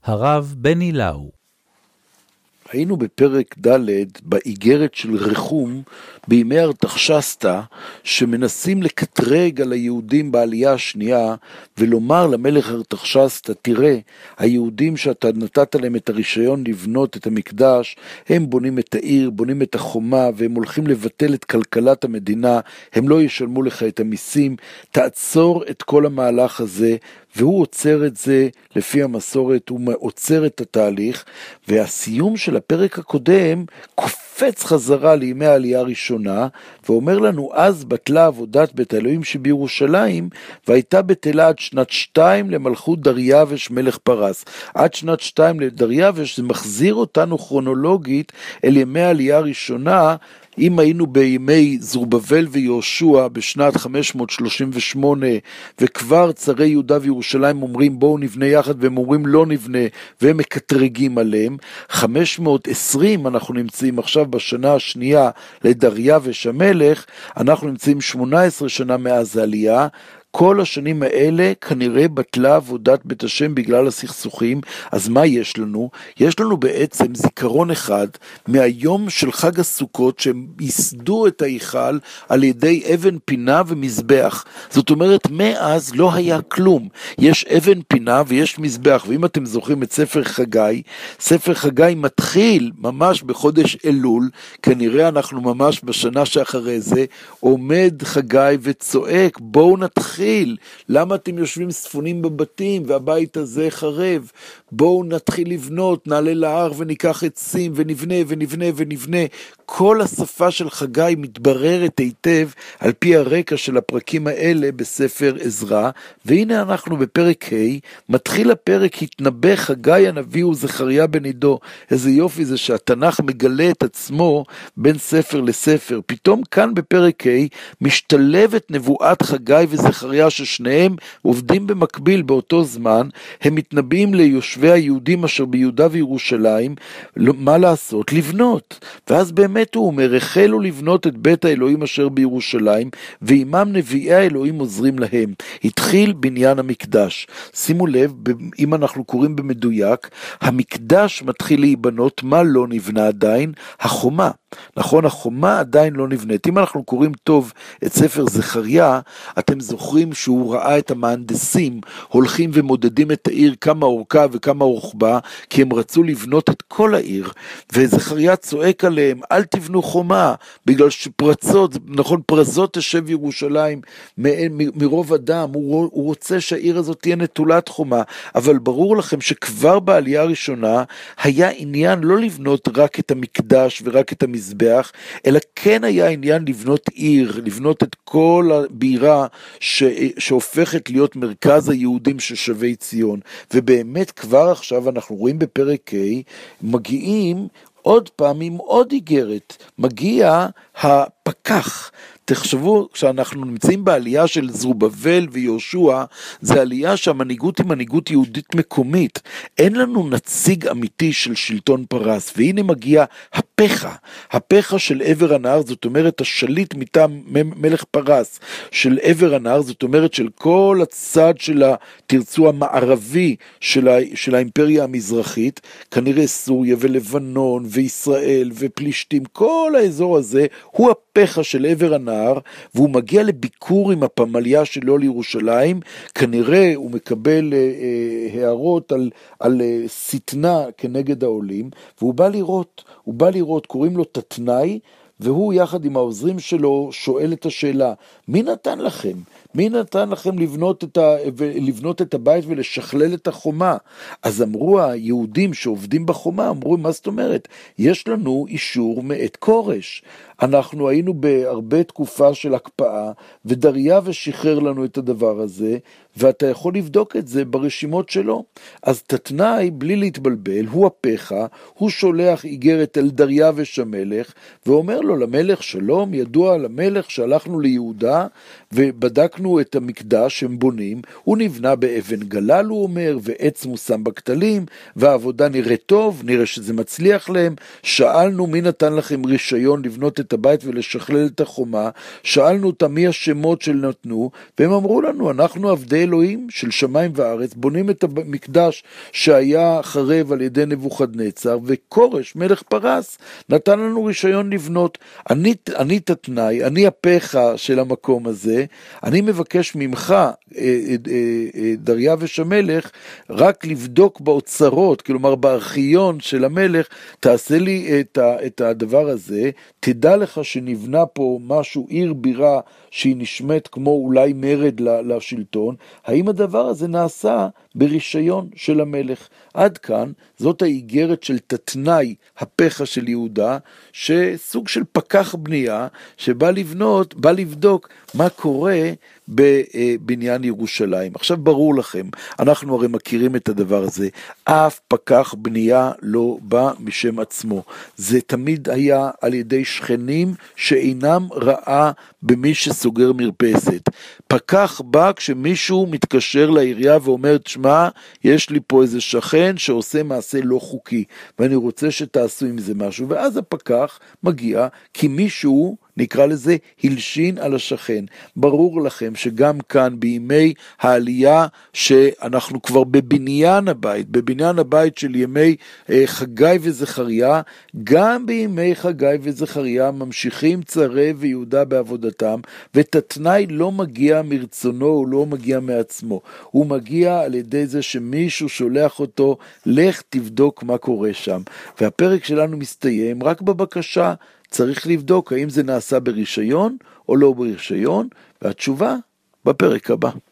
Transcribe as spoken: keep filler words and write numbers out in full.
הרב בני לאו. היינו בפרק ד' באיגרת של רחום בימי ארתחשסתא, שמנסים לקטרג על היהודים בעלייה השנייה, ולומר למלך ארתחשסתא, תראה, היהודים שאתה נתת להם את הרישיון לבנות את המקדש, הם בונים את העיר, בונים את החומה, והם הולכים לבטל את כלכלת המדינה, הם לא ישלמו לך את המיסים, תעצור את כל המהלך הזה, והוא עוצר את זה לפי המסורת, הוא עוצר את התהליך, והסיום של הפרק הקודם קופץ חזרה לימי העלייה הראשונה, ואומר לנו, אז בטלה עבודת בית האלוהים שבירושלים, והייתה בטלה עד שנת שתיים למלכות דריווש מלך פרס. עד שנת שתיים לדריווש, זה מחזיר אותנו כרונולוגית אל ימי העלייה הראשונה. אם היינו בימי זרובבל ויהושע בשנת חמש מאות שלושים ושמונה, וכבר צרי יהודה וירושלים אומרים בואו נבנה יחד, והם אומרים לא נבנה, והם מקטרגים עליהם. חמש מאות ועשרים אנחנו נמצאים עכשיו בשנה השנייה לדריווש המלך, אנחנו נמצאים שמונה עשרה שנה מאז העלייה. כל השנים האלה כנראה בטלה עבודת בית השם בגלל הסכסוכים. אז מה יש לנו? יש לנו בעצם זיכרון אחד מהיום של חג הסוכות, שהם ייסדו את ההיכל על ידי אבן פינה ומזבח. זאת אומרת, מאז לא היה כלום. יש אבן פינה ויש מזבח, ואם אתם זוכרים את ספר חגי, ספר חגי מתחיל ממש בחודש אלול, כנראה אנחנו ממש בשנה שאחרי זה, עומד חגי וצועק, בואו נתחיל, למה אתם יושבים ספונים בבתים והבית הזה חרב? בואו נתחיל לבנות, נעלה להר וניקח עצים ונבנה ונבנה ונבנה. כל השפה של חגי מתבררת היטב על פי הרקע של הפרקים האלה בספר עזרא. והנה אנחנו בפרק ה', מתחיל הפרק, התנבא חגי הנביא וזכריה בן עדו. איזה יופי זה שהתנ"ך מגלה את עצמו בין ספר לספר. פתאום כאן בפרק ה' משתלבת נבואת חגי וזכריה, ששניהם עובדים במקביל באותו זמן. הם מתנבאים ליושבי היהודים אשר ביהודה וירושלים, מה לעשות? לבנות. ואז באמת הוא אומר, החלו לבנות את בית האלוהים אשר בירושלים, ועימם נביאי האלוהים עוזרים להם. התחיל בניין המקדש. שימו לב, אם אנחנו קוראים במדויק, המקדש מתחיל להיבנות, מה לא נבנה עדיין? החומה. נכון, החומה עדיין לא נבנית. אם אנחנו קוראים טוב את ספר זכריה, אתם זוכרים שהוא ראה את המהנדסים הולכים ומודדים את העיר, כמה אורכה וכמה רוחבה, כי הם רצו לבנות את כל העיר, וזכריה צועק עליהם, אל תבנו חומה, בגלל שפרצות, נכון, פרזות תשב ירושלים מרוב אדם, הוא, הוא רוצה שהעיר הזאת תהיה נטולת חומה. אבל ברור לכם שכבר בעלייה הראשונה היה עניין לא לבנות רק את המקדש ורק את המזבח, אלא כן היה עניין לבנות עיר, לבנות את כל הבירה ש... שהופכת להיות מרכז היהודים ששבי ציון. ובאמת כבר עכשיו אנחנו רואים בפרק ה' מגיעים עוד פעם עם עוד איגרת, מגיע הפקח. תחשבו, כשאנחנו נמצאים בעלייה של זרובבל ויהושע, זה עלייה שהמנהיגות היא מנהיגות יהודית מקומית. אין לנו נציג אמיתי של שלטון פרס, והנה מגיע הפכה, הפכה של עבר הנהר, זאת אומרת השליט מטעם מלך פרס של עבר הנהר, זאת אומרת של כל הצד של התרצו המערבי של, ה, של האימפריה המזרחית, כנראה סוריה ולבנון וישראל ופלישתים, כל האזור הזה הוא הפכה של עבר הנהר, והוא מגיע לביקור עם הפמליה שלו לירושלים. כנראה הוא מקבל אה, הערות על, על אה, סתנה כנגד העולים, והוא בא לראות, הוא בא לראות, קוראים לו תתנאי, והוא יחד עם העוזרים שלו שואל את השאלה, מי נתן לכם? מי נתן לכם לבנות את, ה, לבנות את הבית ולשכלל את החומה? אז אמרו היהודים שעובדים בחומה, אמרו, מה זאת אומרת? יש לנו אישור מאת כורש. אנחנו היינו בהרבה תקופה של הקפאה, ודריווש שחרר לנו את הדבר הזה, ואתה יכול לבדוק את זה ברשימות שלו. אז תתנאי, בלי להתבלבל, הוא הפכה, הוא שולח איגרת אל דריווש המלך, ואומר לו למלך, שלום, ידוע למלך שהלכנו ליהודה, ובדקנו בדקנו את המקדש שהם בונים, הוא נבנה באבן גלל, הוא אומר, ועץ מושם בכתלים, והעבודה נראית טוב, נראה שזה מצליח להם. שאלנו מי נתן לכם רישיון לבנות את הבית ולשכלל את החומה, שאלנו אותם מי השמות של נתנו, והם אמרו לנו, אנחנו עבדי אלוהים של שמיים וארץ, בונים את המקדש שהיה חרב על ידי נבוכדנצר, וכורש מלך פרס נתן לנו רישיון לבנות. אני, אני את התנאי, אני הפכה של המקום הזה, אני מבקש ממך, דריווש המלך, רק לבדוק באוצרות, כלומר בארכיון של המלך, תעשה לי את, ה, את הדבר הזה, תדע לך שנבנה פה משהו, עיר בירה, שהיא נשמעת כמו אולי מרד לשלטון, האם הדבר הזה נעשה ברישיון של המלך? עד כאן, זאת האיגרת של תתנאי הפכה של יהודה, שסוג של פקח בנייה, שבא לבנות, בא לבדוק מה קורה בבניין ירושלים. עכשיו ברור לכם, אנחנו הרי מכירים את הדבר הזה, אף פקח בנייה לא בא משם עצמו, זה תמיד היה על ידי שכנים שאינם ראה במי שסוגר מרפסת. פקח בא כשמישהו מתקשר לעירייה ואומר, תשמע, יש לי פה איזה שכן שעושה מעשה לא חוקי, ואני רוצה שתעשו עם זה משהו, ואז הפקח מגיע כי מישהו, נקרא לזה, הלשין על השכן. ברור לכם שגם כאן בימי העלייה שאנחנו כבר בבניין הבית, בבניין הבית של ימי אה, חגי וזכריה, גם בימי חגי וזכריה ממשיכים צרי ויהודה בעבודתם, ותתנאי לא מגיע מרצונו, הוא לא מגיע מעצמו, הוא מגיע על ידי זה שמישהו שולח אותו, לך תבדוק מה קורה שם. והפרק שלנו מסתיים רק בבקשה, צריך לבדוק האם זה נעשה ברישיון או לא ברישיון, והתשובה בפרק הבא.